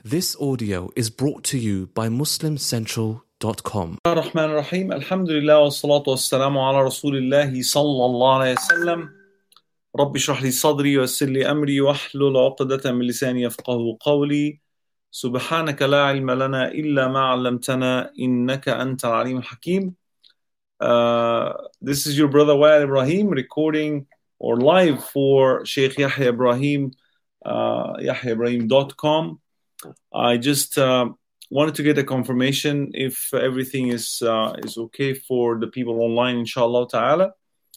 This audio is brought to you by MuslimCentral.com. الرحمن الرحيم الحمد لله والصلاة والسلام على رسول الله صلى الله عليه وسلم رب اشرح لي صدري ويسر لي أمري واحلل عقدة من لساني يفقهوا قولي سبحانك لا علم لنا إلا ما علمتنا إنك أنت العليم الحكيم. This is your brother Wael Ibrahim recording or live for Sheikh Yahya Ibrahim, YahyaIbrahim.com. I just wanted to get a confirmation if everything is okay for the people online, inshallah ta'ala.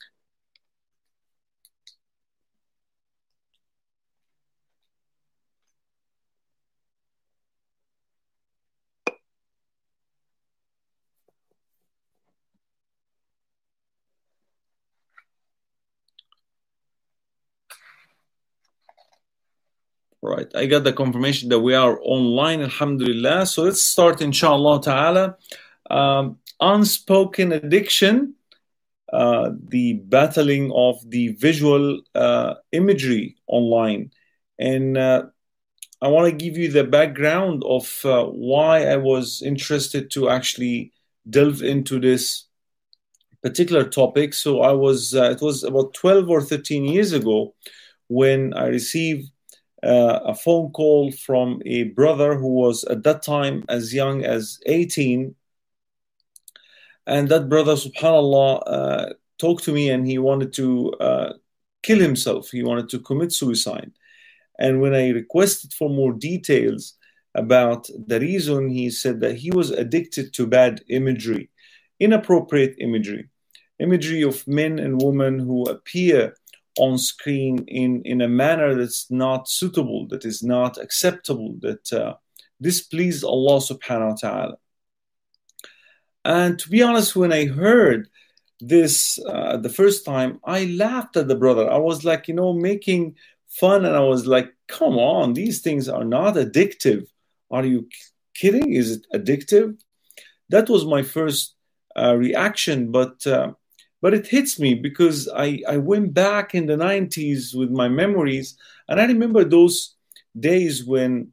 Right, I got the confirmation that we are online, alhamdulillah. So let's start, inshallah ta'ala. Unspoken addiction, the battling of the visual imagery online. And I want to give you the background of why I was interested to actually delve into this particular topic. So it was about 12 or 13 years ago when I received a phone call from a brother who was at that time as young as 18. And that brother, subhanAllah, talked to me and he wanted to kill himself. He wanted to commit suicide. And when I requested for more details about the reason, he said that he was addicted to bad imagery, inappropriate imagery of men and women who appear on screen in a manner that's not suitable, that is not acceptable, that displeased Allah subhanahu wa ta'ala. And to be honest, when I heard this the first time, I laughed at the brother. I was like, making fun, and I was like, come on, these things are not addictive. Are you kidding? Is it addictive? That was my first reaction, but it hits me because I went back in the 90s with my memories, and I remember those days when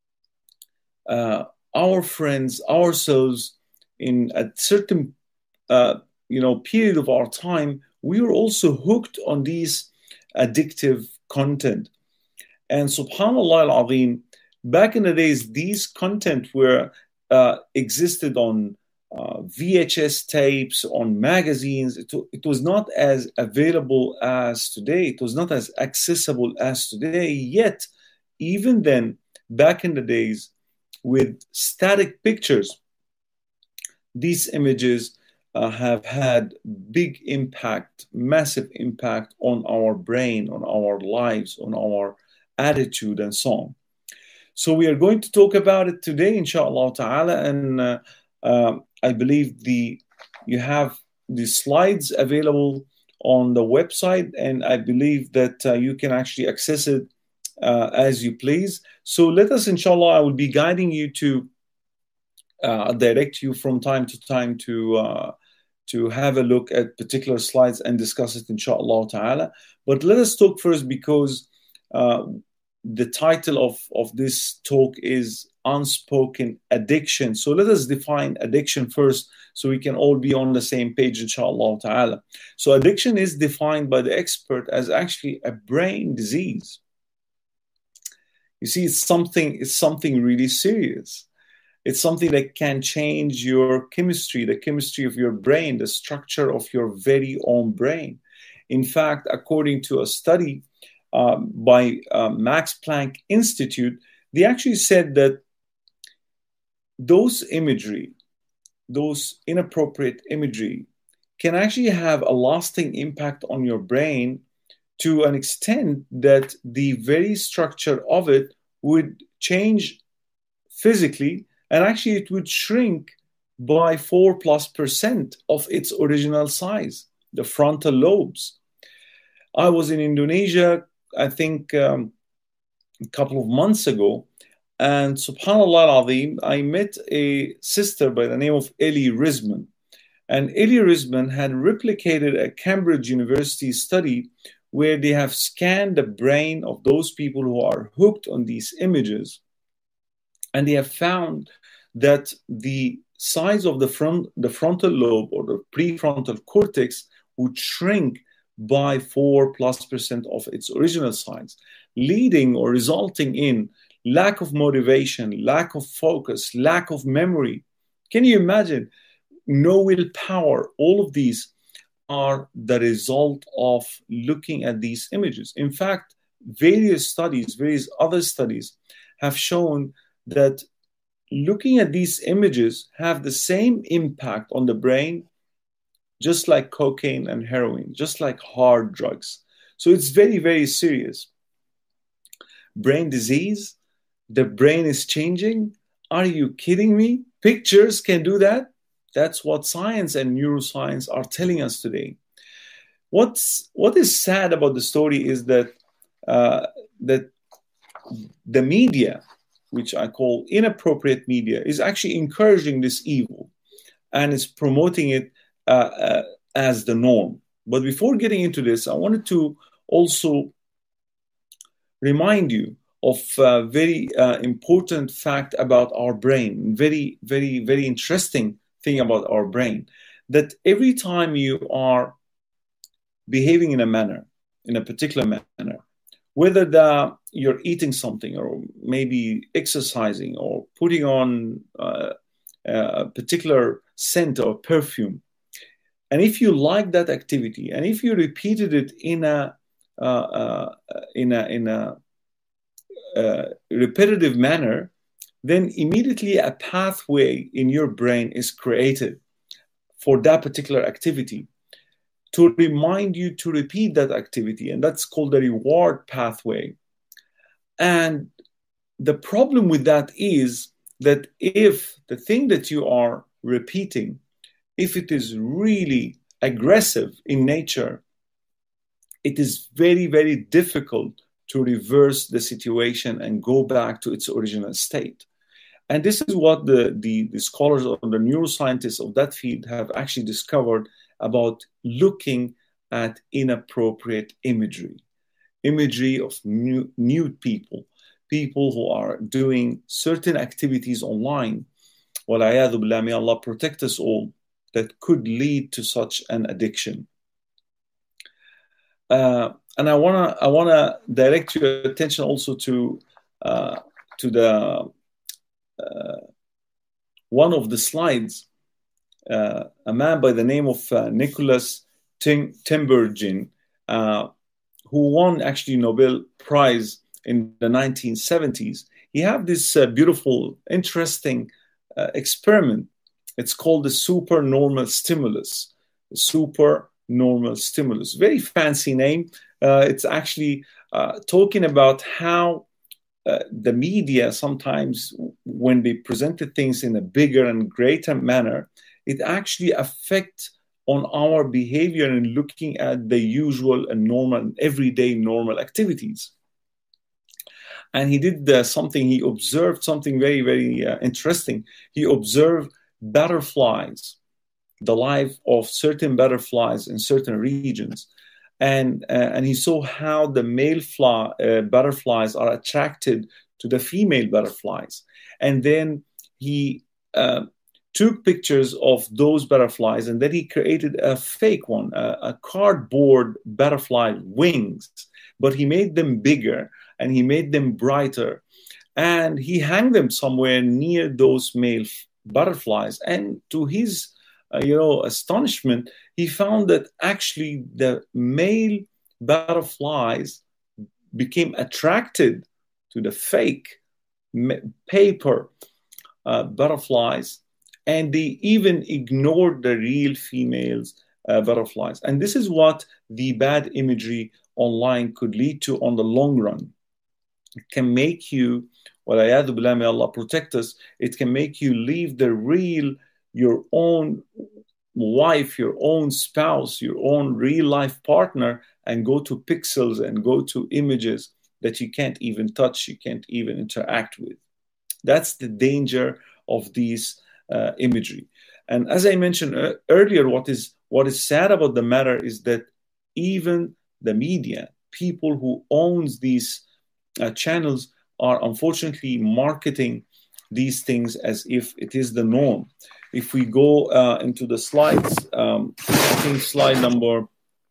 our friends, ourselves, in a certain period of our time, we were also hooked on these addictive content. And subhanallah al-azim, back in the days, these content were existed on VHS tapes, on magazines. It was not as available as today. It was not as accessible as today. Yet, even then, back in the days, with static pictures, these images have had big impact, massive impact on our brain, on our lives, on our attitude, and so on. So we are going to talk about it today, inshallah ta'ala, and I believe you have the slides available on the website, and I believe that you can actually access it as you please. So let us, inshallah, I will be guiding you to direct you from time to time to have a look at particular slides and discuss it, inshallah ta'ala. But let us talk first, because the title of this talk is Unspoken Addiction. So let us define addiction first so we can all be on the same page, inshallah ta'ala. So addiction is defined by the expert as actually a brain disease. You see, it's something really serious. It's something that can change your chemistry, the chemistry of your brain, the structure of your very own brain. In fact, according to a study by Max Planck Institute, they actually said that those inappropriate imagery can actually have a lasting impact on your brain to an extent that the very structure of it would change physically, and actually it would shrink by 4+% of its original size, the frontal lobes. I was in Indonesia, I think a couple of months ago, and subhanallah al-azim, I met a sister by the name of Ellie Risman. And Ellie Risman had replicated a Cambridge University study where they have scanned the brain of those people who are hooked on these images And they have found that the size of the frontal lobe or the prefrontal cortex would shrink by 4+% of its original size, leading or resulting in lack of motivation, lack of focus, lack of memory. Can you imagine? No willpower. All of these are the result of looking at these images. In fact, various other studies have shown that looking at these images have the same impact on the brain, just like cocaine and heroin, just like hard drugs. So it's very, very serious. Brain disease, the brain is changing. Are you kidding me? Pictures can do that? That's what science and neuroscience are telling us today. What is sad about the story is that that the media, which I call inappropriate media, is actually encouraging this evil and is promoting it as the norm. But before getting into this, I wanted to also remind you of a very important fact about our brain, very, very, very interesting thing about our brain, that every time you are behaving in a particular manner, whether you're eating something or maybe exercising or putting on a particular scent or perfume, and if you like that activity, and if you repeated it in a repetitive manner, then immediately a pathway in your brain is created for that particular activity to remind you to repeat that activity. And that's called the reward pathway. And the problem with that is that if the thing that you are repeating, if it is really aggressive in nature, it is very, very difficult to reverse the situation and go back to its original state. And this is what the scholars or the neuroscientists of that field have actually discovered about looking at inappropriate imagery of nude people who are doing certain activities online. Walayadu billah, may Allah protect us all, that could lead to such an addiction. And I wanna direct your attention also to the one of the slides. A man by the name of Nicholas Tinbergen, who won actually Nobel Prize in the 1970s. He had this beautiful, interesting experiment. It's called the supernormal stimulus. Supernormal stimulus. Very fancy name. It's actually talking about how the media sometimes, when they presented things in a bigger and greater manner, it actually affects on our behavior in looking at the usual and normal, everyday normal activities. And he did he observed something very, very interesting. He observed butterflies, the life of certain butterflies in certain regions. And he saw how the male butterflies are attracted to the female butterflies. And then he took pictures of those butterflies, and then he created a fake one, a cardboard butterfly wings, but he made them bigger and he made them brighter. And he hung them somewhere near those male butterflies. And to his astonishment, he found that actually the male butterflies became attracted to the fake paper butterflies, and they even ignored the real females butterflies. And this is what the bad imagery online could lead to on the long run. It can make you, walayadu billah, may Allah protect us, it can make you leave your own wife, your own spouse, your own real life partner, and go to pixels and go to images that you can't even touch, you can't even interact with. That's the danger of these imagery. And as I mentioned earlier, what is sad about the matter is that even the media, people who owns these channels, are unfortunately marketing these things as if it is the norm. If we go into the slides, I think slide number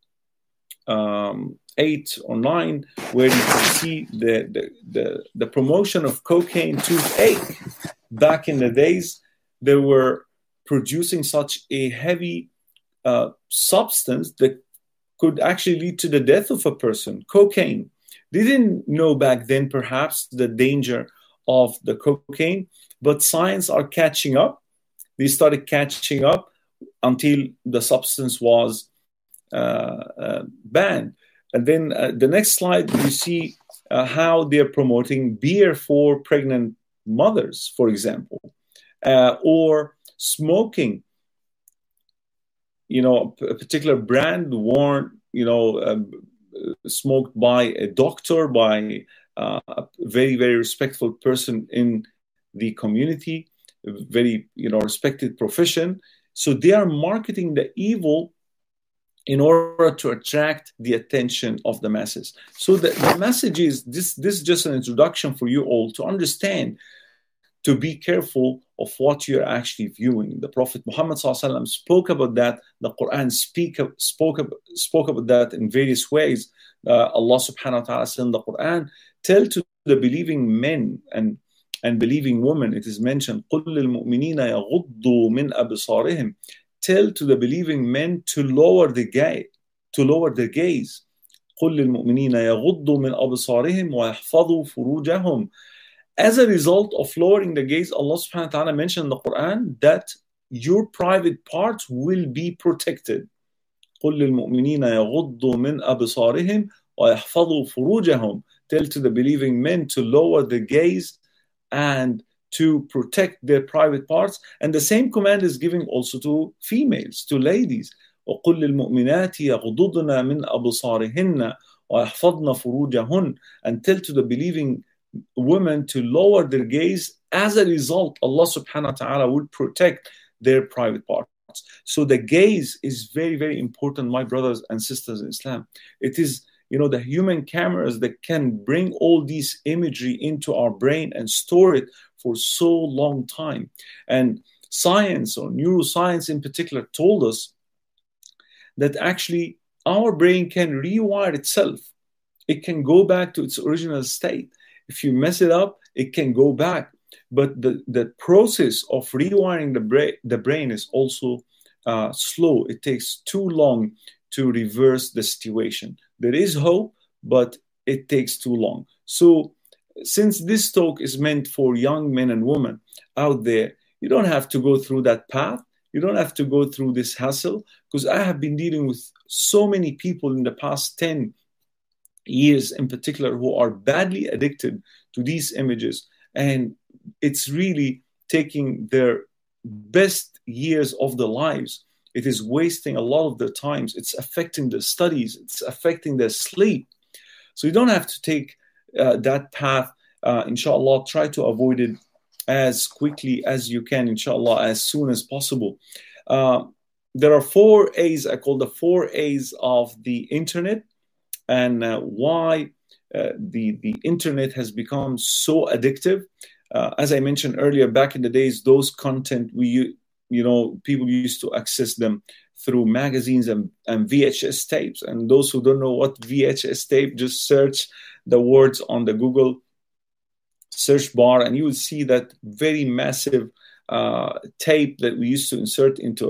8 or 9, where you can see the promotion of cocaine toothache. Back in the days, they were producing such a heavy substance that could actually lead to the death of a person, cocaine. They didn't know back then, perhaps, the danger of the cocaine, but science are catching up. They started catching up until the substance was banned. And then the next slide, you see how they're promoting beer for pregnant mothers, for example, or smoking. A particular brand worn, smoked by a doctor, by a very, very respectful person in the community, very, respected profession. So they are marketing the evil in order to attract the attention of the masses. So the message is, this is just an introduction for you all to understand, to be careful of what you're actually viewing. The Prophet Muhammad ﷺ spoke about that. The Quran spoke about that in various ways. Allah subhanahu wa ta'ala said in the Quran, tell to the believing men and believing women, it is mentioned, قُلْ لِلْمُؤْمِنِينَ يَغُضُّوا مِنْ أَبْصَارِهِمْ. Tell to the believing men to lower the gaze. قُلْ لِلْمُؤْمِنِينَ يَغُضُّوا مِنْ أَبْصَارِهِمْ وَيَحْفَظُوا فُرُوجَهُمْ. As a result of lowering the gaze, Allah subhanahu wa ta'ala mentioned in the Quran that your private parts will be protected. قُلْ لِلْمُؤْمِنِينَ يَغُضُّوا مِنْ أَبْصَارِهِمْ وَيَحْفَظُوا فُرُوجَهُمْ. Tell to the believing men to lower the gaze and to protect their private parts. And the same command is given also to females, to ladies. وَقُلْ لِلْمُؤْمِنَاتِ يَغْضُضْنَ مِنْ أَبْصَارِهِنَّ وَيَحْفَظْنَ فُرُوجَهُنَّ. And tell to the believing women to lower their gaze. As a result, Allah subhanahu wa ta'ala will protect their private parts. So the gaze is very, very important, my brothers and sisters in Islam. It is, the human cameras that can bring all these imagery into our brain and store it for so long time. And science, or neuroscience in particular, told us that actually our brain can rewire itself. It can go back to its original state. If you mess it up, it can go back. But the process of rewiring the brain is also slow. It takes too long to reverse the situation. There is hope, but it takes too long. So since this talk is meant for young men and women out there, you don't have to go through that path. You don't have to go through this hassle, because I have been dealing with so many people in the past 10 years in particular who are badly addicted to these images. And it's really taking their best years of their lives. It is wasting a lot of their times. It's affecting their studies. It's affecting their sleep. So you don't have to take that path. Inshallah, try to avoid it as quickly as you can, inshallah, as soon as possible. There are 4 A's, I call the 4 A's of the internet, and why the internet has become so addictive. As I mentioned earlier, back in the days, those content people used to access them through magazines and VHS tapes. And those who don't know what VHS tape, just search the words on the Google search bar, and you will see that very massive tape that we used to insert into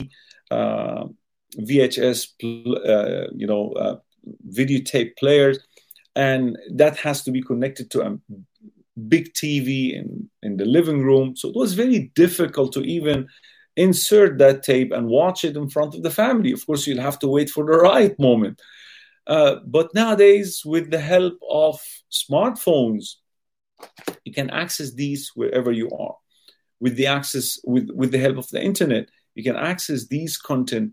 a VHS, videotape player, and that has to be connected to a big TV in the living room. So it was very difficult to even insert that tape and watch it in front of the family. Of course, you'll have to wait for the right moment. But nowadays, with the help of smartphones, you can access these wherever you are. With the help of the internet, you can access these content,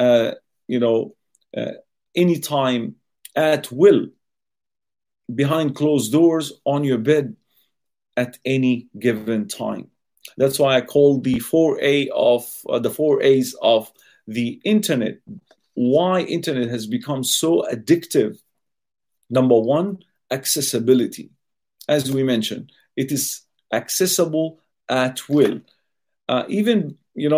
anytime, at will, behind closed doors, on your bed, at any given time. That's why I call the 4 A's of the internet. Why internet has become so addictive? Number 1, accessibility. As we mentioned, it is accessible at will. Even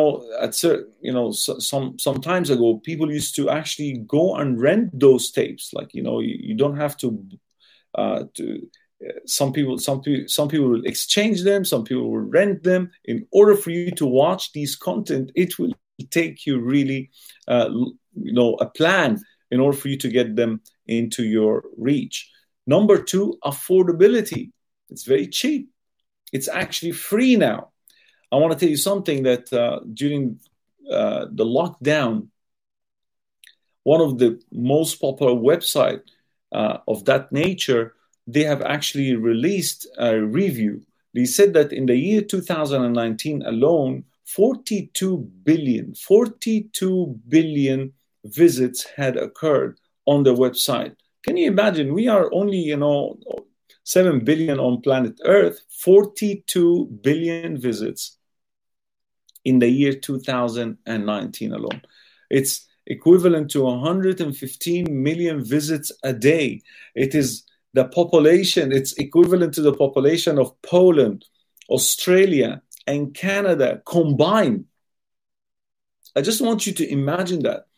some times ago, people used to actually go and rent those tapes. Like you don't have to. Some people will exchange them. Some people will rent them. In order for you to watch these content, it will take you really, a plan in order for you to get them into your reach. Number two, affordability. It's very cheap. It's actually free now. I want to tell you something that during the lockdown, one of the most popular websites of that nature, they have actually released a review. They said that in the year 2019 alone, 42 billion visits had occurred on the website. Can you imagine? We are only, 7 billion on planet Earth, 42 billion visits in the year 2019 alone. It's equivalent to 115 million visits a day. It is the population, it's equivalent to the population of Poland, Australia, and Canada combined. I just want you to imagine that.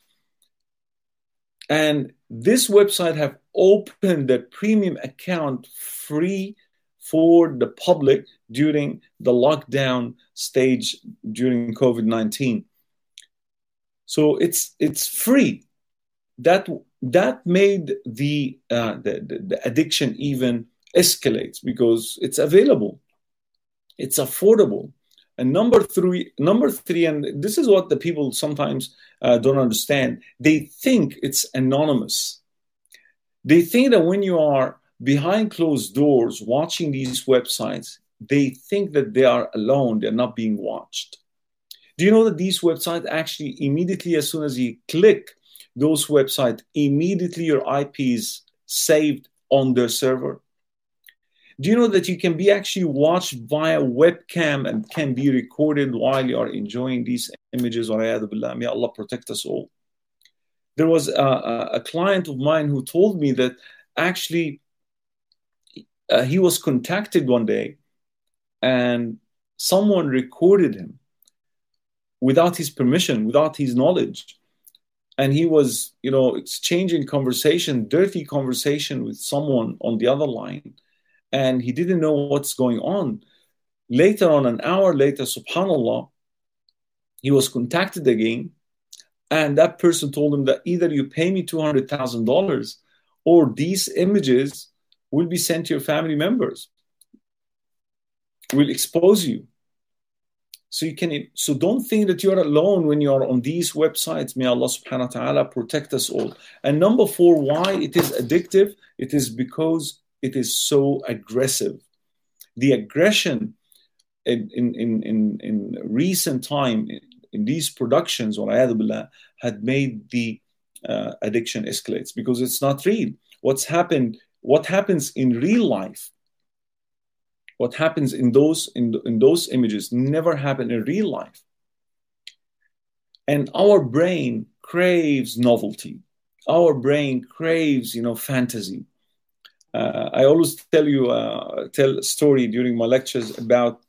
And this website have opened the premium account free for the public during the lockdown stage during COVID-19. So it's free. That made the addiction even escalate because it's available, it's affordable. And number three, and this is what the people sometimes don't understand. They think it's anonymous. They think that when you are behind closed doors watching these websites, they think that they are alone, they're not being watched. Do you know that these websites actually immediately, as soon as you click those websites, immediately your IP is saved on their server? Do you know that you can be actually watched via webcam and can be recorded while you are enjoying these images? May Allah protect us all. There was a client of mine who told me that actually he was contacted one day and someone recorded him without his permission, without his knowledge. And he was, exchanging dirty conversation with someone on the other line. And he didn't know what's going on. Later on, an hour later, subhanAllah, he was contacted again. And that person told him that either you pay me $200,000 or these images will be sent to your family members. Will expose you. So don't think that you're alone when you are on these websites. May Allah subhanahu wa ta'ala protect us all. And number four, why it is addictive? It is because it is so aggressive. The aggression in recent time in these productions, had made the addiction escalates because it's not real. What happens in real life, what happens in those images never happen in real life. And our brain craves novelty. Our brain craves, fantasy. I always tell a story during my lectures about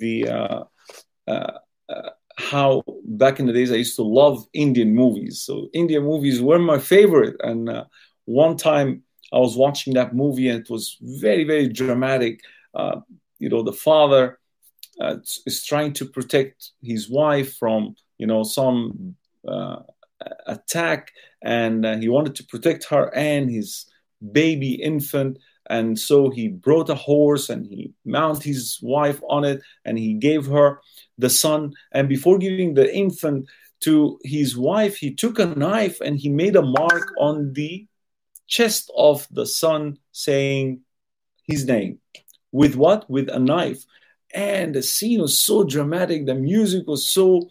how back in the days I used to love Indian movies. So Indian movies were my favorite. And one time I was watching that movie and it was very, very dramatic. The father is trying to protect his wife from, some attack, and he wanted to protect her and his baby infant. And so he brought a horse and he mounted his wife on it and he gave her the son. And before giving the infant to his wife, he took a knife and he made a mark on the chest of the son saying his name. With what? With a knife. And the scene was so dramatic. The music was so,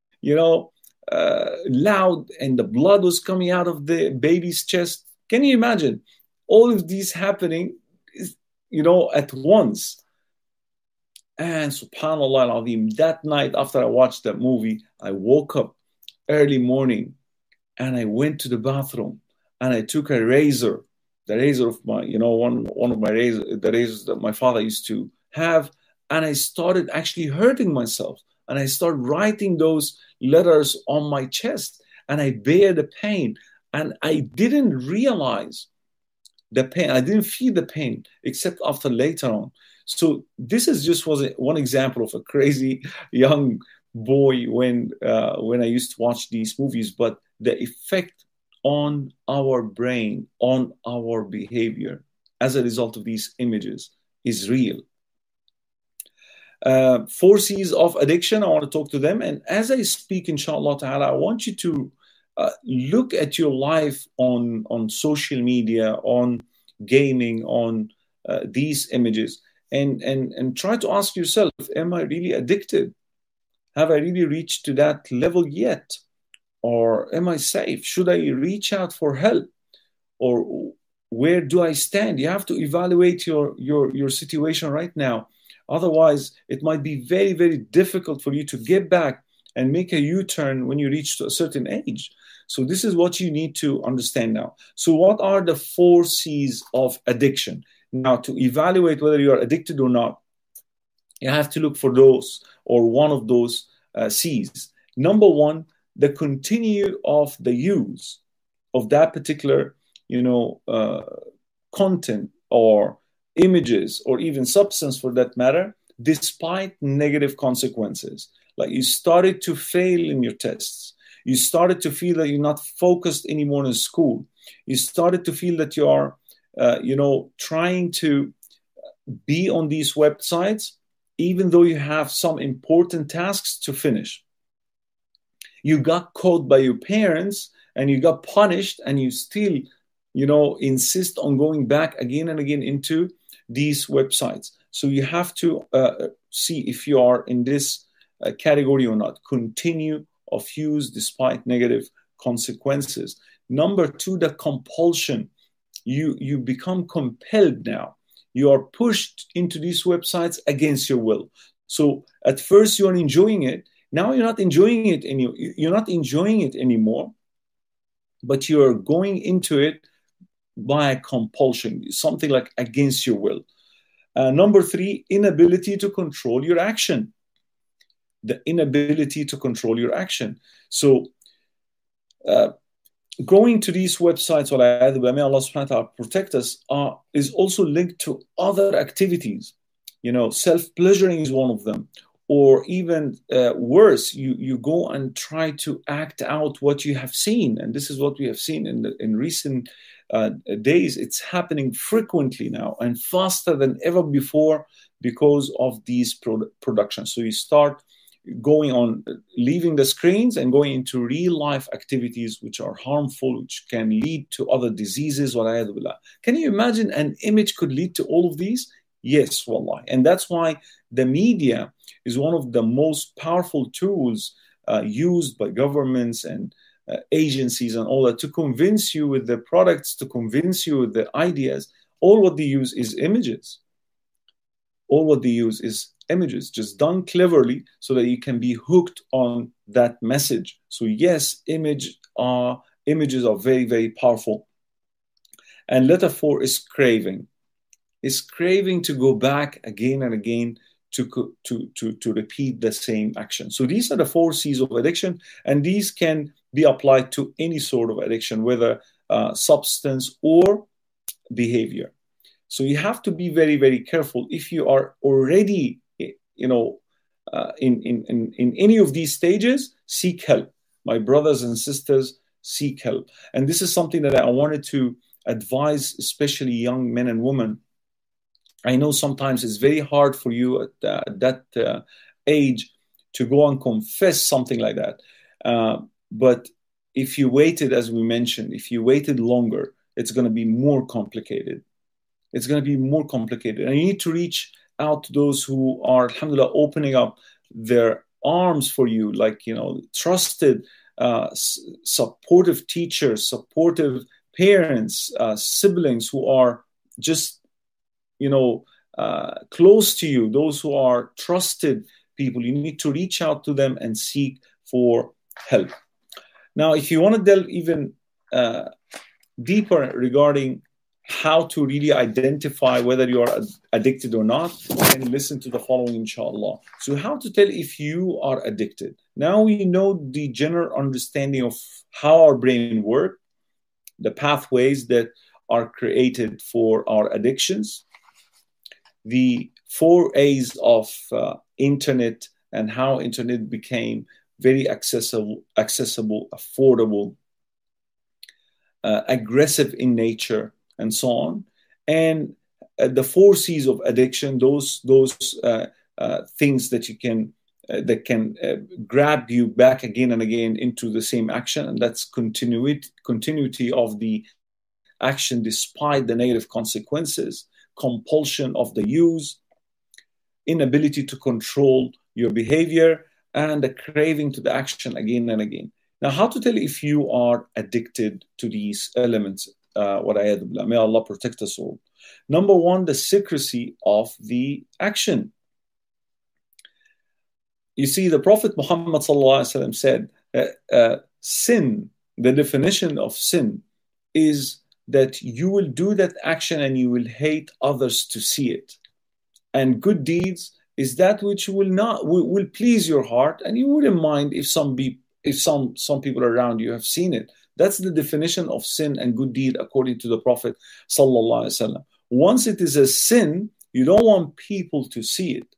loud, and the blood was coming out of the baby's chest. Can you imagine all of these happening, at once? And subhanAllah al-Azim, that night after I watched that movie, I woke up early morning and I went to the bathroom and I took a razor, the razor of my, one of my razors, the razors that my father used to have, and I started actually hurting myself. And I started writing those letters on my chest, and I bear the pain. And I didn't realize the pain. I didn't feel the pain except after later on. So this is just was one example of a crazy young boy when I used to watch these movies. But the effect on our brain, on our behavior, as a result of these images, is real. 4 C's of addiction, I want to talk to them. And as I speak, inshallah ta'ala, I want you to look at your life on social media, on gaming, on these images, and try to ask yourself, am I really addicted? Have I really reached to that level yet? Or am I safe? Should I reach out for help? Or where do I stand? You have to evaluate your situation right now. Otherwise, it might be very, very difficult for you to get back and make a U-turn when you reach to a certain age. So this is what you need to understand now. So what are the 4 C's of addiction? Now, to evaluate whether you are addicted or not, you have to look for those or one of those C's. Number one, the continue of the use of that particular, content or images or even substance for that matter, despite negative consequences. Like you started to fail in your tests. You started to feel that you're not focused anymore in school. You started to feel that you are, trying to be on these websites, even though you have some important tasks to finish. You got caught by your parents and you got punished, and you still, insist on going back again and again into these websites. So you have to see if you are in this category or not. Continue of use despite negative consequences. Number two, the compulsion. You become compelled now. You are pushed into these websites against your will. So at first you are enjoying it. Now you're not enjoying it anymore, but you're going into it by compulsion, something like against your will. Number three, inability to control your action. The inability to control your action. So going to these websites, may Allah subhanahu wa ta'ala protect us, is also linked to other activities. Self-pleasuring is one of them. Or even worse, you go and try to act out what you have seen. And this is what we have seen in recent days. It's happening frequently now and faster than ever before because of these productions. So you start going on, leaving the screens and going into real life activities which are harmful, which can lead to other diseases. Can you imagine an image could lead to all of these? Yes, wallahi. And that's why the media is one of the most powerful tools used by governments and agencies and all that to convince you with the products, to convince you with the ideas. All what they use is images. Just done cleverly so that you can be hooked on that message. So yes, images are very, very powerful. And letter 4 is craving. Is craving to go back again and again to repeat the same action. So these are the 4 C's of addiction, and these can be applied to any sort of addiction, whether substance or behavior. So you have to be very, very careful. If you are already, in any of these stages, seek help. My brothers and sisters, seek help. And this is something that I wanted to advise, especially young men and women. I know sometimes it's very hard for you at that age to go and confess something like that. But if you waited, as we mentioned, if you waited longer, it's going to be more complicated. And you need to reach out to those who are, alhamdulillah, opening up their arms for you, like, trusted, supportive teachers, supportive parents, siblings who are just, close to you, those who are trusted people. You need to reach out to them and seek for help. Now, if you want to delve even deeper regarding how to really identify whether you are addicted or not, and listen to the following, inshallah. So how to tell if you are addicted. Now we know the general understanding of how our brain works, the pathways that are created for our addictions, the 4 A's of internet, and how internet became very accessible, affordable, aggressive in nature, and so on. And the 4 C's of addiction, those things that you can that can grab you back again and again into the same action, and that's continuity of the action despite the negative consequences, compulsion of the use, inability to control your behavior, and the craving to the action again and again. Now, how to tell if you are addicted to these elements? May Allah protect us all. Number 1, the secrecy of the action. You see, the Prophet Muhammad said, sin, the definition of sin is that you will do that action and you will hate others to see it. And good deeds is that which will please your heart, and you wouldn't mind if some people around you have seen it. That's the definition of sin and good deed according to the Prophet sallallahu alaihi wasallam. Once it is a sin, you don't want people to see it.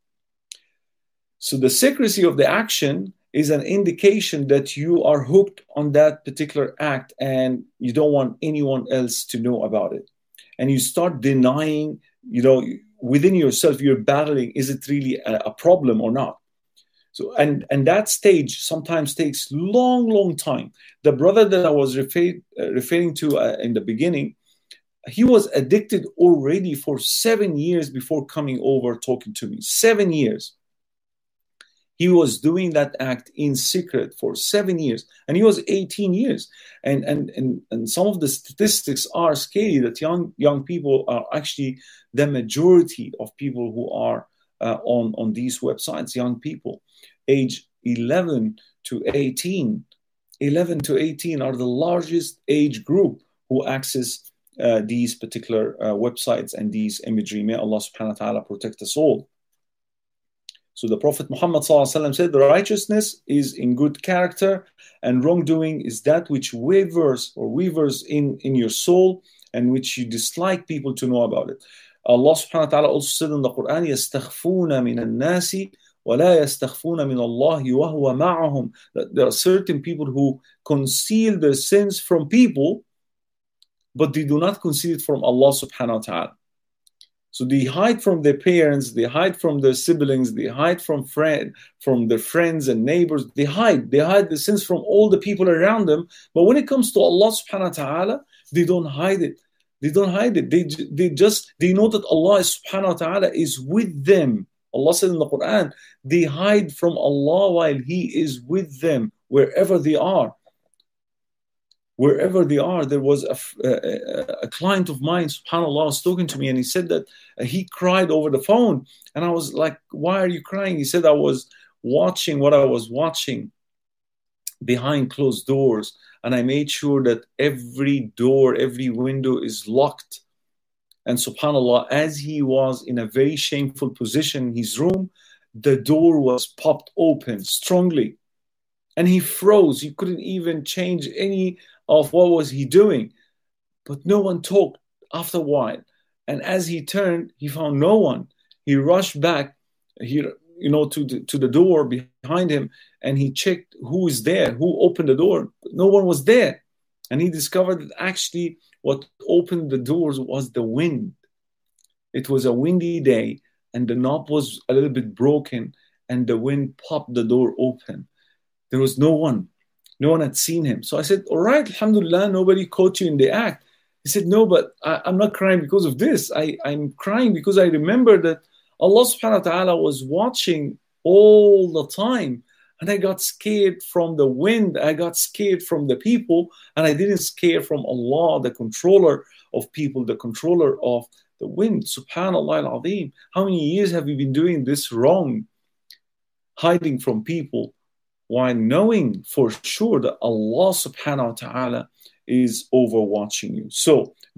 So the secrecy of the action is an indication that you are hooked on that particular act and you don't want anyone else to know about it. And you start denying, within yourself, you're battling, is it really a problem or not? So, and that stage sometimes takes long time. The brother that I was referring to in the beginning, he was addicted already for 7 years before coming over talking to me. 7 years. He was doing that act in secret for 7 years, and he was 18 years. And some of the statistics are scary that young people are actually the majority of people who are on these websites, young people, age 11 to 18. 11 to 18 are the largest age group who access these particular websites and these imagery. May Allah subhanahu wa ta'ala protect us all. So the Prophet Muhammad said, the righteousness is in good character, and wrongdoing is that which weavers in your soul and which you dislike people to know about it. Allah subhanahu wa ta'ala also said in the Quran, يَسْتَخْفُونَ مِنَ النَّاسِ وَلَا يَسْتَخْفُونَ مِنَ اللَّهِ وَهُوَ مَعَهُم. That there are certain people who conceal their sins from people, but they do not conceal it from Allah subhanahu wa ta'ala. So they hide from their parents, they hide from their siblings, they hide from their friends and neighbors. They hide the sins from all the people around them. But when it comes to Allah subhanahu wa ta'ala, they don't hide it. They don't hide it. They know that Allah subhanahu wa ta'ala is with them. Allah said in the Quran, they hide from Allah while He is with them wherever they are. Wherever they are. There was a client of mine, subhanAllah, was talking to me, and he said that he cried over the phone. And I was like, why are you crying? He said, I was watching what I was watching behind closed doors, and I made sure that every door, every window is locked. And subhanAllah, as he was in a very shameful position in his room, the door was popped open strongly. And he froze. He couldn't even change any of what was he doing. But no one talked after a while. And as he turned, he found no one. He rushed back to the door behind him, and he checked who is there, who opened the door. No one was there. And he discovered that actually what opened the doors was the wind. It was a windy day, and the knob was a little bit broken, and the wind popped the door open. There was no one. No one had seen him. So I said, all right, alhamdulillah, nobody caught you in the act. He said, no, but I'm not crying because of this. I'm crying because I remember that Allah subhanahu wa ta'ala was watching all the time. And I got scared from the wind. I got scared from the people. And I didn't scare from Allah, the controller of people, the controller of the wind. Subhanallah al-Azim. How many years have we been doing this wrong? Hiding from people, while knowing for sure that Allah subhanahu wa ta'ala is overwatching you. So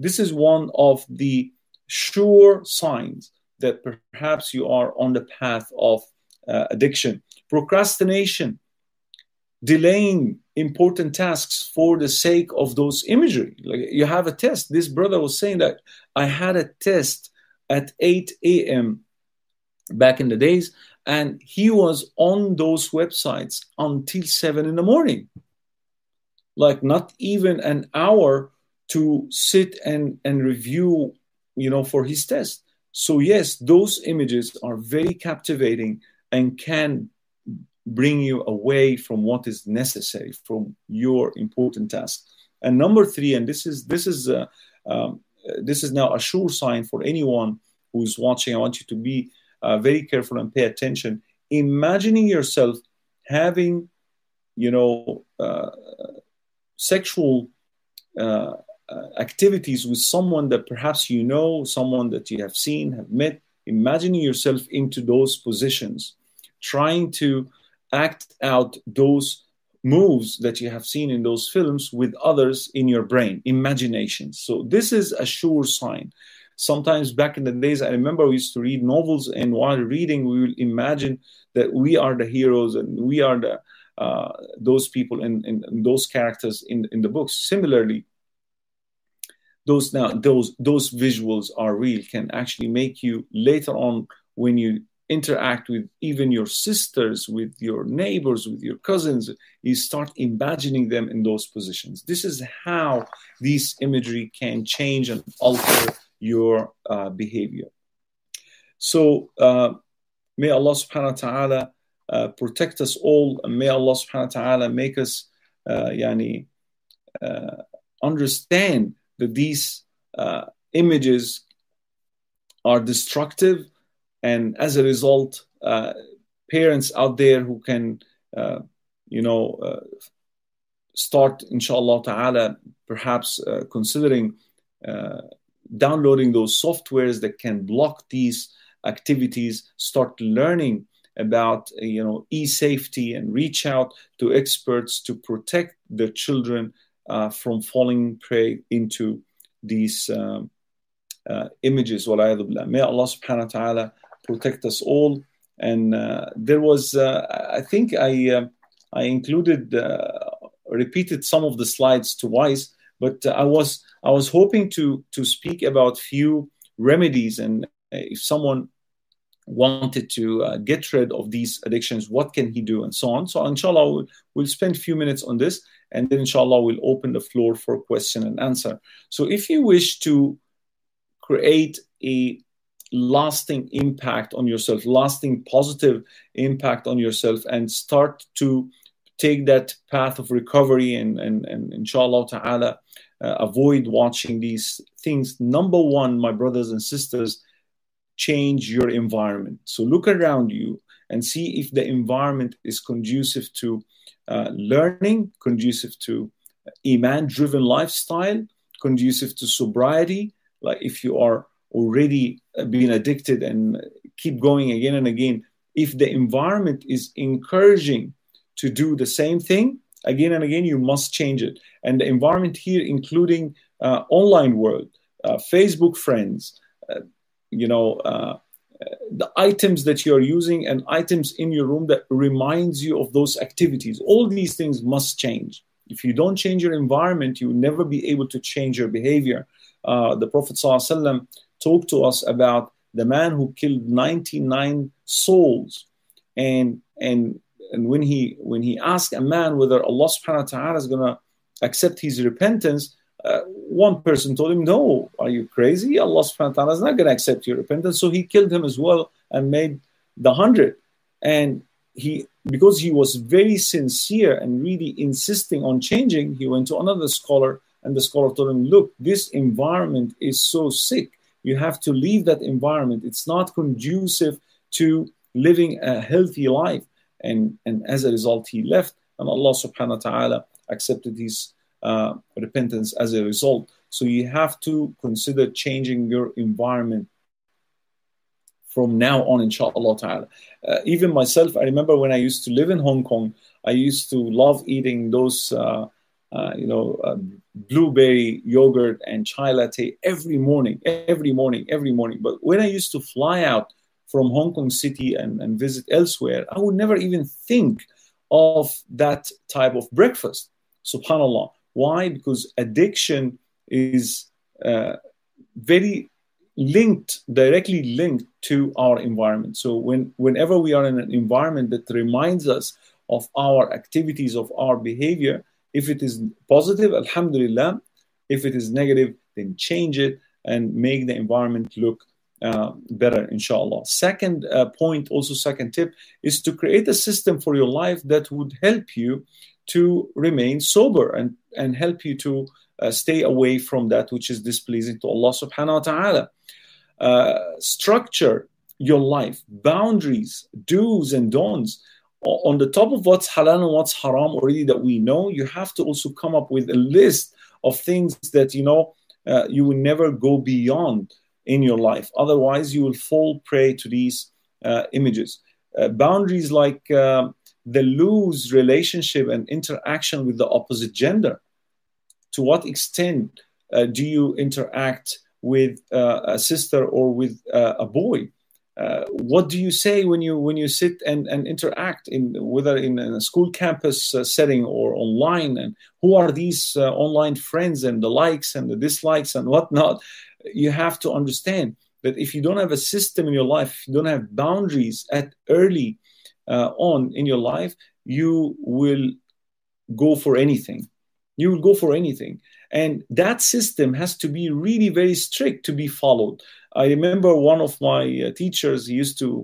this is one of the sure signs that perhaps you are on the path of addiction. Procrastination, delaying important tasks for the sake of those imagery. Like, you have a test. This brother was saying that I had a test at 8 a.m. back in the days, and he was on those websites until 7 in the morning. Like, not even an hour to sit and review, for his test. So yes, those images are very captivating and can bring you away from what is necessary, from your important task. And number three, and this is now a sure sign for anyone who's watching. I want you to be very careful and pay attention. Imagining yourself having, sexual activities with someone that perhaps someone that you have seen, have met. Imagining yourself into those positions, trying to act out those moves that you have seen in those films with others in your brain, imagination. So this is a sure sign. Sometimes back in the days, I remember we used to read novels, and while reading, we will imagine that we are the heroes and we are those people and those characters in the books. Similarly, those visuals are real, can actually make you later on, when you interact with even your sisters, with your neighbors, with your cousins, you start imagining them in those positions. This is how these imagery can change and alter your behavior. So may Allah subhanahu wa ta'ala protect us all, and may Allah subhanahu wa ta'ala make us understand that these images are destructive. And as a result, parents out there who can, start, inshallah ta'ala, perhaps considering downloading those softwares that can block these activities, start learning about, e-safety, and reach out to experts to protect their children from falling prey into these images. May Allah subhanahu wa ta'ala protect us all. And there was, I think I repeated some of the slides twice, but I was hoping to speak about few remedies, and if someone wanted to get rid of these addictions, what can he do, and so on. So inshallah, we'll spend a few minutes on this, and then inshallah we'll open the floor for question and answer. So if you wish to create a lasting impact on yourself, lasting positive impact on yourself, and start to take that path of recovery and inshallah ta'ala avoid watching these things. Number one, my brothers and sisters, change your environment. So look around you and see if the environment is conducive to learning, conducive to Iman-driven lifestyle, conducive to sobriety. Like, if you are already being addicted and keep going again and again, if the environment is encouraging to do the same thing again and again, you must change it. And the environment here, including online world, Facebook friends, the items that you're using and items in your room that reminds you of those activities. All these things must change. If you don't change your environment, you will never be able to change your behavior. The Prophet ﷺ talked to us about the man who killed 99 souls, and when he asked a man whether Allah subhanahu wa ta'ala is going to accept his repentance, one person told him, no, are you crazy? Allah subhanahu wa ta'ala is not going to accept your repentance. So he killed him as well and made the 100. And because he was very sincere and really insisting on changing, he went to another scholar, and the scholar told him, look, this environment is so sick. You have to leave that environment. It's not conducive to living a healthy life. And as a result, he left, and Allah subhanahu wa ta'ala accepted his repentance as a result. So you have to consider changing your environment from now on, inshallah ta'ala. Even myself, I remember when I used to live in Hong Kong, I used to love eating those blueberry yogurt and chai latte every morning. But when I used to fly out from Hong Kong City and visit elsewhere, I would never even think of that type of breakfast. Subhanallah. Why? Because addiction is very directly linked to our environment. So whenever we are in an environment that reminds us of our activities, of our behavior, if it is positive, alhamdulillah. If it is negative, then change it and make the environment look better, inshallah. Second second tip, is to create a system for your life that would help you to remain sober and help you to stay away from that which is displeasing to Allah subhanahu wa ta'ala. Structure your life, boundaries, do's and don'ts. On the top of what's halal and what's haram already that we know, you have to also come up with a list of things that you will never go beyond in your life. Otherwise, you will fall prey to these images. Boundaries like the loose relationship and interaction with the opposite gender. To what extent do you interact with a sister or with a boy? What do you say when you sit and interact, whether in a school campus setting or online? And who are these online friends and the likes and the dislikes and whatnot? You have to understand that if you don't have a system in your life, if you don't have boundaries at early on in your life, you will go for anything. You will go for anything. And that system has to be really very strict to be followed. I remember one of my teachers, he used to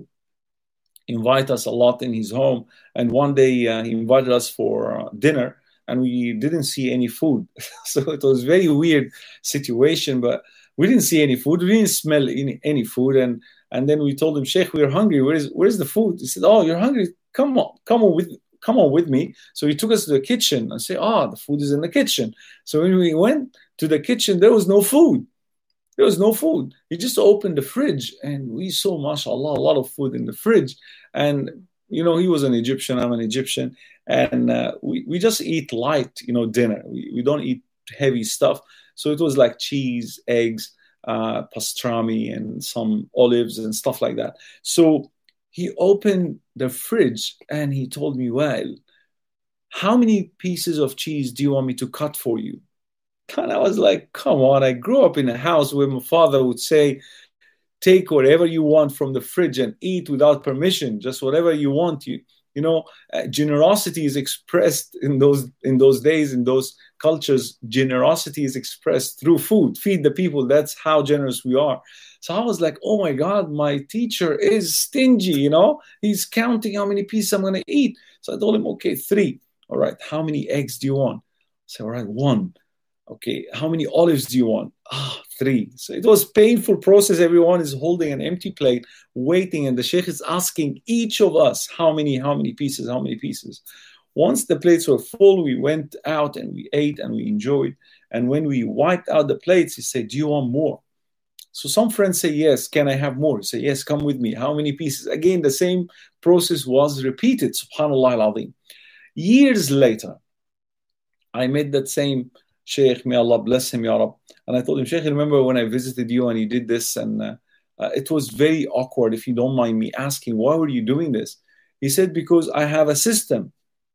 invite us a lot in his home. And one day he invited us for dinner and we didn't see any food. So it was a very weird situation, but we didn't see any food. We didn't smell any food. And then we told him, Sheikh, we're hungry. Where's the food? He said, oh, you're hungry. Come on with me. So he took us to the kitchen and said, the food is in the kitchen. So when we went to the kitchen, there was no food. There was no food. He just opened the fridge and we saw, mashallah, a lot of food in the fridge. And, he was an Egyptian, I'm an Egyptian. And we just eat light, dinner. We don't eat heavy stuff. So it was like cheese, eggs, pastrami, and some olives and stuff like that. So he opened the fridge and he told me, well, how many pieces of cheese do you want me to cut for you? And I was like, come on, I grew up in a house where my father would say, take whatever you want from the fridge and eat without permission, just whatever you want. Generosity is expressed in those days, in those cultures. Generosity is expressed through food. Feed the people. That's how generous we are. So I was like, oh my God, my teacher is stingy, He's counting how many pieces I'm going to eat. So I told him, okay, 3. All right, how many eggs do you want? I said, all right, 1. Okay, how many olives do you want? 3. So it was a painful process. Everyone is holding an empty plate, waiting, and the Sheikh is asking each of us, how many pieces? Once the plates were full, we went out and we ate and we enjoyed. And when we wiped out the plates, he said, do you want more? So some friends say, yes, can I have more? He said, yes, come with me. How many pieces? Again, the same process was repeated, subhanallah al-azim. Years later, I met that same Sheikh, may Allah bless him, Ya Rab. And I told him, Sheikh, remember when I visited you and you did this? And it was very awkward, if you don't mind me asking, why were you doing this? He said, because I have a system.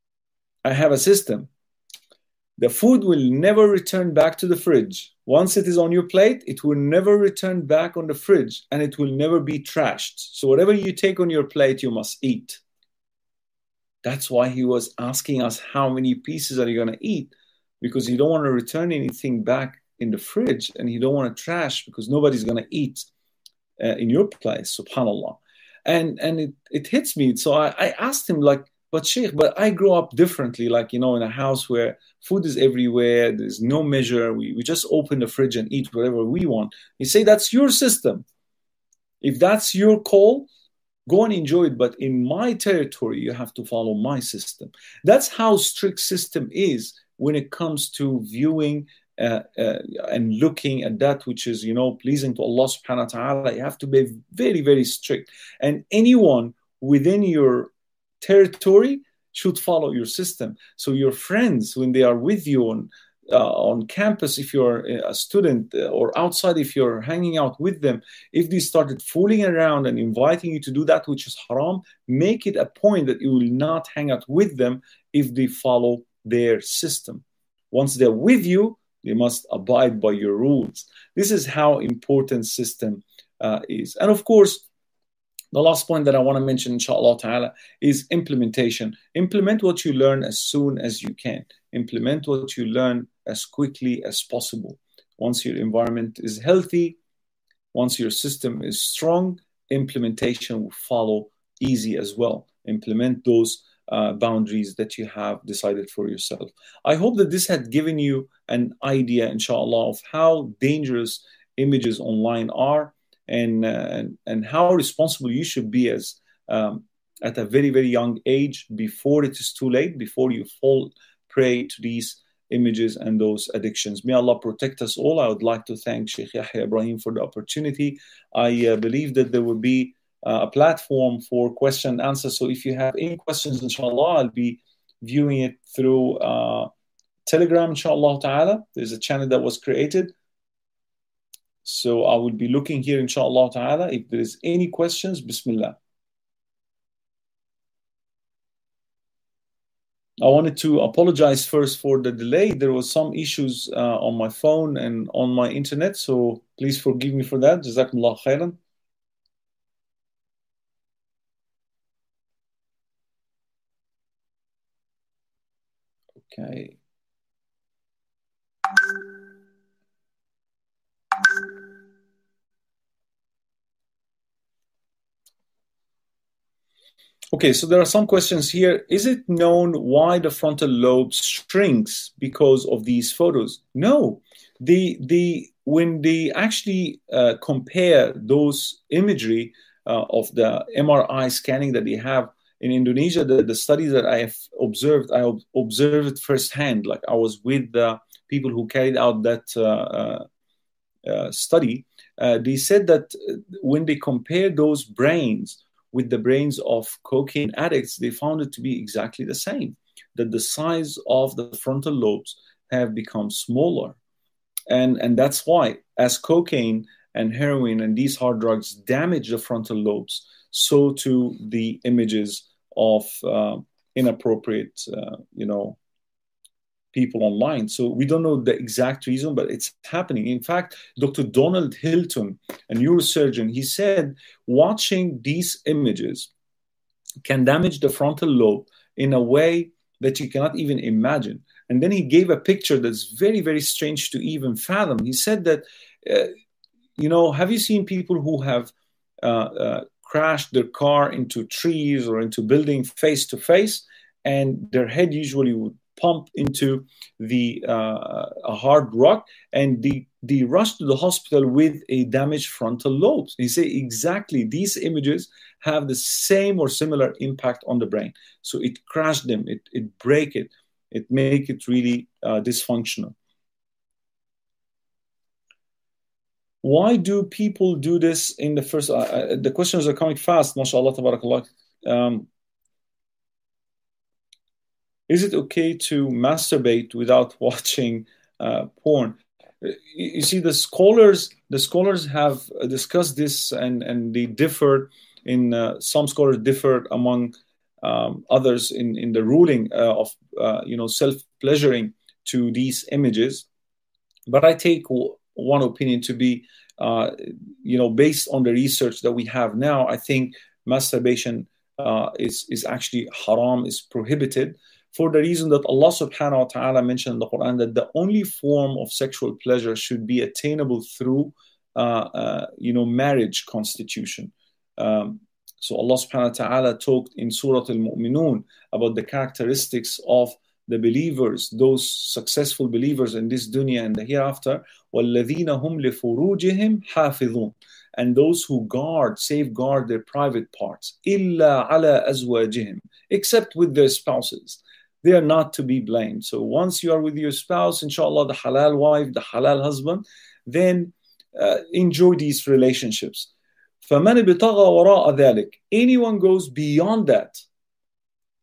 The food will never return back to the fridge. Once it is on your plate, it will never return back on the fridge and it will never be trashed. So whatever you take on your plate, you must eat. That's why he was asking us, how many pieces are you going to eat? Because you don't want to return anything back in the fridge and you don't want to trash because nobody's going to eat in your place, subhanAllah. And it hits me. So I asked him, like, but Sheikh, but I grew up differently, like, in a house where food is everywhere. There's no measure. We just open the fridge and eat whatever we want. He said, that's your system. If that's your call, go and enjoy it. But in my territory, you have to follow my system. That's how strict system is when it comes to viewing and looking at that which is, pleasing to Allah subhanahu wa ta'ala. You have to be very, very strict. And anyone within your territory, should follow your system. So your friends, when they are with you on campus, if you're a student, or outside if you're hanging out with them, if they started fooling around and inviting you to do that which is haram, make it a point that you will not hang out with them if they follow their system. Once they're with you, they must abide by your rules. This is how important system is. And of course, the last point that I want to mention, inshallah ta'ala, is implementation. Implement what you learn as soon as you can. Implement what you learn as quickly as possible. Once your environment is healthy, once your system is strong, implementation will follow easy as well. Implement those boundaries that you have decided for yourself. I hope that this had given you an idea, inshallah, of how dangerous images online are, and how responsible you should be as at a very, very young age, before it is too late, before you fall prey to these images and those addictions. May Allah protect us all. I would like to thank Sheikh Yahya Ibrahim for the opportunity. I believe that there will be a platform for question and answer. So if you have any questions, inshallah, I'll be viewing it through Telegram, inshallah ta'ala. There's a channel that was created. So I will be looking here, inshallah ta'ala. If there is any questions, bismillah. I wanted to apologize first for the delay. There was some issues on my phone and on my internet, so please forgive me for that. Jazakumullah khairan. Okay. Okay, so there are some questions here. Is it known why the frontal lobe shrinks because of these photos? No. When they actually compare those imagery of the MRI scanning that they have in Indonesia, the studies that I have observed, I observed it firsthand. Like, I was with the people who carried out that study. They said that when they compare those brains with the brains of cocaine addicts, they found it to be exactly the same, that the size of the frontal lobes have become smaller. And that's why, as cocaine and heroin and these hard drugs damage the frontal lobes, so too the images of inappropriate, people online. So we don't know the exact reason, but it's happening. In fact, Dr. Donald Hilton, a neurosurgeon, he said watching these images can damage the frontal lobe in a way that you cannot even imagine. And then he gave a picture that's very, very strange to even fathom. He said that, have you seen people who have crashed their car into trees or into building face to face, and their head usually would pump into a hard rock, and they rush to the hospital with a damaged frontal lobes. He say exactly these images have the same or similar impact on the brain. So it crashed them, it break it, it make it really dysfunctional. Why do people do this in the first? The questions are coming fast, mashallah, tabarakallah. Is it okay to masturbate without watching porn? You see, the scholars have discussed this, and they differ in some scholars differ among others in the ruling of self-pleasuring to these images. But I take one opinion to be based on the research that we have now. I think masturbation is actually haram, is prohibited, for the reason that Allah subhanahu wa ta'ala mentioned in the Quran that the only form of sexual pleasure should be attainable through marriage constitution. So Allah subhanahu wa ta'ala talked in Surah Al-Mu'minun about the characteristics of the believers, those successful believers in this dunya and the hereafter. وَالَّذِينَ هُمْ لِفُرُوجِهِمْ حَافِظُونَ, and those who safeguard their private parts. إِلَّا عَلَى أَزْوَاجِهِمْ, except with their spouses. They are not to be blamed. So once you are with your spouse, inshallah, the halal wife, the halal husband, then enjoy these relationships. فَمَنِ ابْتَغَى وَرَاءَ ذَلِكَ, anyone goes beyond that,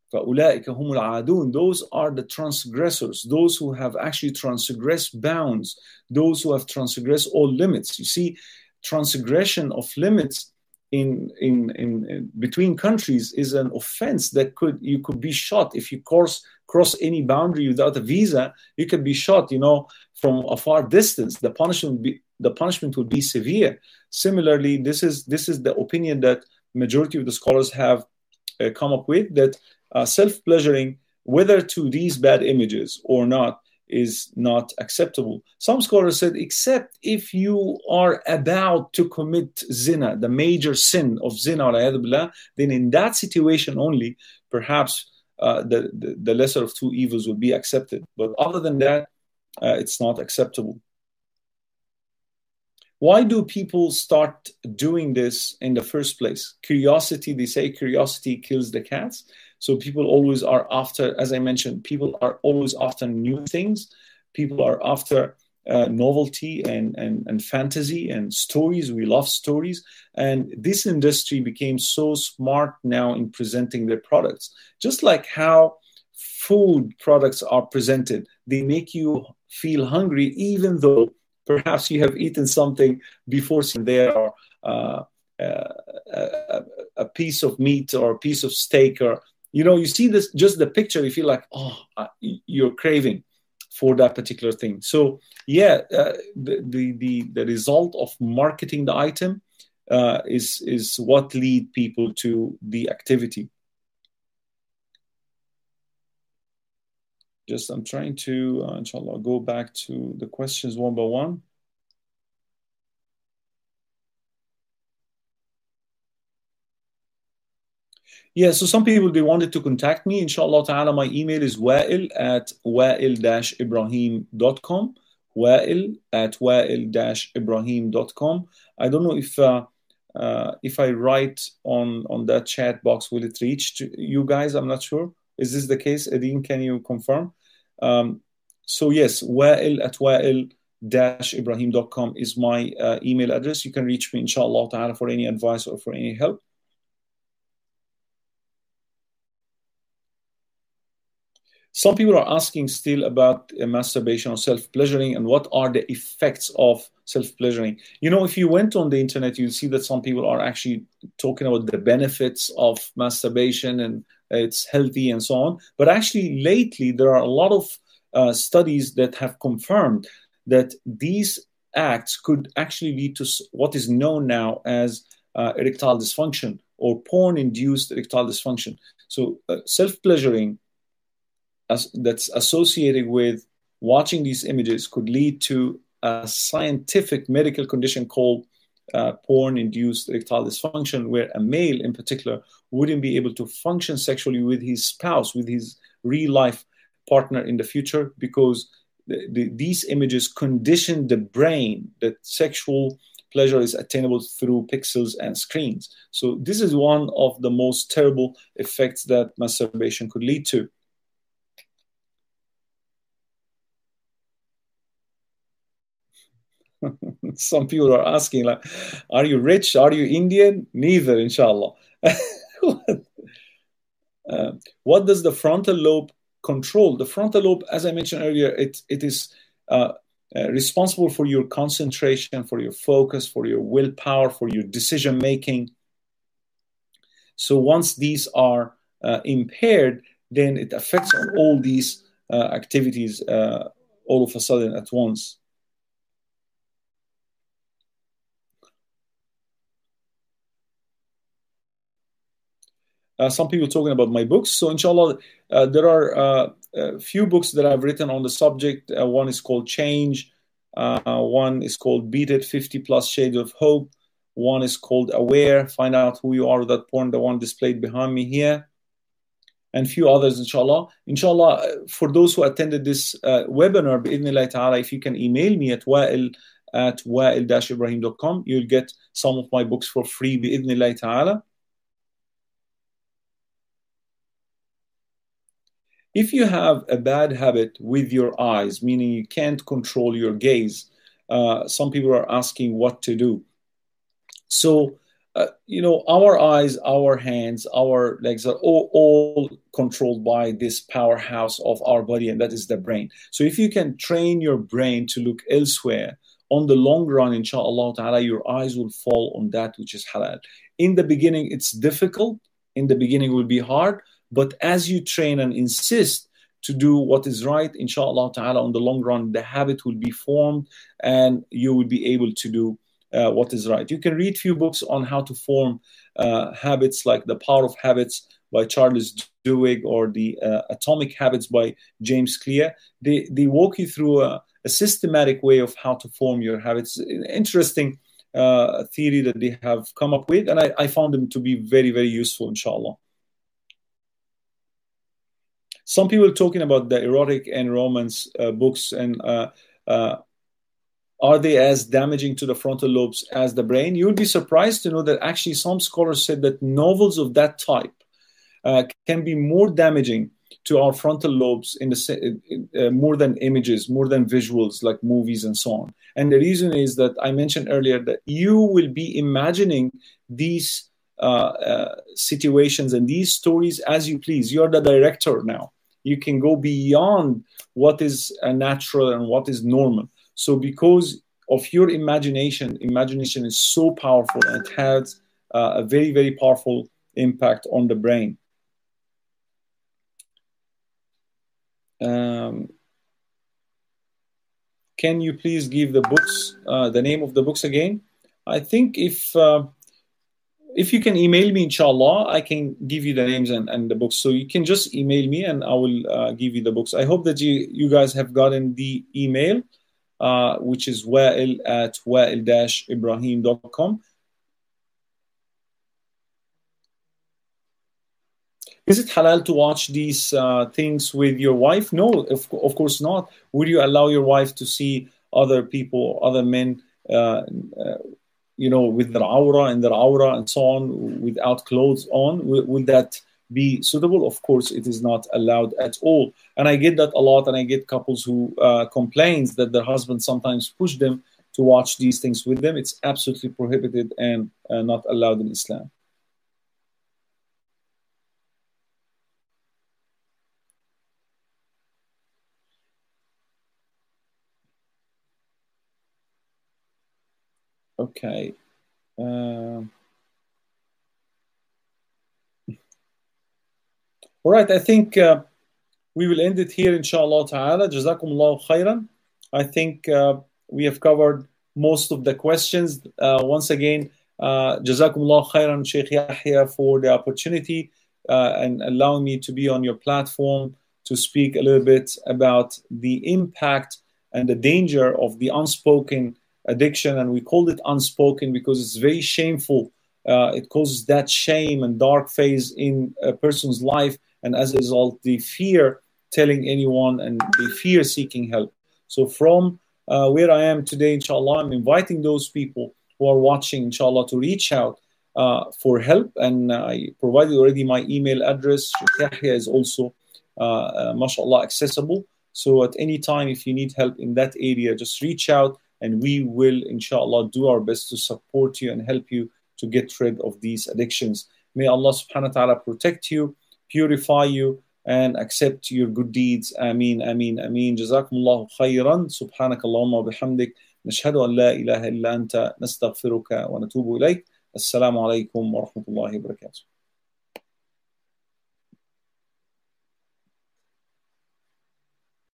فَأُولَٰئِكَ هُمُ الْعَادُونَ. Those are the transgressors, those who have actually transgressed bounds, those who have transgressed all limits. You see, transgression of limits in between countries is an offense that you could be shot. If you cross any boundary without a visa, you could be shot, from a far distance. The punishment would be severe. Similarly, this is the opinion that majority of the scholars have come up with, that self-pleasuring, whether to these bad images or not, is not acceptable. Some scholars said, except if you are about to commit zina, the major sin of zina, then in that situation only, perhaps the lesser of two evils will be accepted. But other than that, it's not acceptable. Why do people start doing this in the first place? Curiosity, they say curiosity kills the cats. So people always are after, as I mentioned, people are always after new things. People are after novelty and fantasy and stories. We love stories. And this industry became so smart now in presenting their products. Just like how food products are presented, they make you feel hungry even though perhaps you have eaten something before. There are a piece of meat or a piece of steak, or you see this, just the picture, you feel like, you're craving for that particular thing. So the result of marketing the item is what lead people to the activity. I'm trying to, inshallah, go back to the questions one by one. Yeah, so some people, they wanted to contact me. Inshallah ta'ala, my email is wail@wail-ibrahim.com. wail@wail-ibrahim.com. I don't know if I write on that chat box, will it reach to you guys? I'm not sure. Is this the case? Adine, can you confirm? So yes, wail@wail-ibrahim.com is my email address. You can reach me, inshallah ta'ala, for any advice or for any help. Some people are asking still about masturbation or self-pleasuring and what are the effects of self-pleasuring. If you went on the internet, you'll see that some people are actually talking about the benefits of masturbation and it's healthy and so on. But actually, lately, there are a lot of studies that have confirmed that these acts could actually lead to what is known now as erectile dysfunction or porn-induced erectile dysfunction. So self-pleasuring that's associated with watching these images could lead to a scientific medical condition called porn-induced erectile dysfunction, where a male in particular wouldn't be able to function sexually with his spouse, with his real-life partner in the future, because these images condition the brain that sexual pleasure is attainable through pixels and screens. So this is one of the most terrible effects that masturbation could lead to. Some people are asking, like, are you rich? Are you Indian? Neither, inshallah. What does the frontal lobe control? The frontal lobe, as I mentioned earlier, it is responsible for your concentration, for your focus, for your willpower, for your decision making. So once these are impaired, then it affects on all these activities all of a sudden at once. Some people talking about my books. So inshallah, there are a few books that I've written on the subject. One is called Change. One is called Beat It, 50 Plus Shades of Hope. One is called Aware, Find Out Who You Are Without Porn, the one displayed behind me here. And a few others, inshallah. Inshallah, for those who attended this webinar, bi'idhnillah ta'ala, if you can email me at wail@wail-ibrahim.com, you'll get some of my books for free, bi'idhnillah ta'ala. If you have a bad habit with your eyes, meaning you can't control your gaze, some people are asking what to do. So our eyes, our hands, our legs are all controlled by this powerhouse of our body, and that is the brain. So if you can train your brain to look elsewhere, on the long run, inshallah ta'ala, your eyes will fall on that which is halal. In the beginning, it's difficult. In the beginning, it will be hard. But as you train and insist to do what is right, inshallah ta'ala, on the long run, the habit will be formed and you will be able to do what is right. You can read few books on how to form habits, like The Power of Habits by Charles Duhigg, or The Atomic Habits by James Clear. They walk you through a systematic way of how to form your habits. Interesting theory that they have come up with, and I found them to be very, very useful, inshallah. Some people talking about the erotic and romance books, and are they as damaging to the frontal lobes as the brain? You would be surprised to know that actually some scholars said that novels of that type can be more damaging to our frontal lobes more than images, more than visuals like movies and so on. And the reason is that I mentioned earlier that you will be imagining these situations and these stories as you please. You're the director now. You can go beyond what is natural and what is normal. So because of your imagination is so powerful, and it has a very, very powerful impact on the brain. Can you please give the books, the name of the books again? I think if you can email me, inshallah, I can give you the names and the books. So you can just email me and I will give you the books. I hope that you guys have gotten the email, which is wael@wael-ibrahim.com. Is it halal to watch these things with your wife? No, of course not. Would you allow your wife to see other people, other men, with their aura and so on, without clothes on? Would that be suitable? Of course, it is not allowed at all. And I get that a lot, and I get couples who complains that their husbands sometimes push them to watch these things with them. It's absolutely prohibited and not allowed in Islam. Okay. All right, I think we will end it here, inshallah ta'ala. Jazakumullahu khairan. I think we have covered most of the questions. Once again, Jazakumullahu khairan, Sheikh Yahya, for the opportunity and allowing me to be on your platform to speak a little bit about the impact and the danger of the unspoken addiction. And we called it unspoken because it's very shameful. It causes that shame and dark phase in a person's life, and as a result, they fear telling anyone and they fear seeking help. So from where I am today, inshallah, I'm inviting those people who are watching, inshallah, to reach out for help. And I provided already my email address. Sheikh Yahya is also, mashallah, accessible. So at any time, if you need help in that area, just reach out and we will, inshallah, do our best to support you and help you to get rid of these addictions. May Allah subhanahu wa ta'ala protect you, purify you, and accept your good deeds. Ameen, ameen, ameen. Jazakumullahu khayran. Subhanakallahumma wa bihamdik. Nashhadu an la ilaha illa anta nastaghfiruka wa natubu ilayk. Assalamu alaikum wa rahmatullahi wa barakatuh.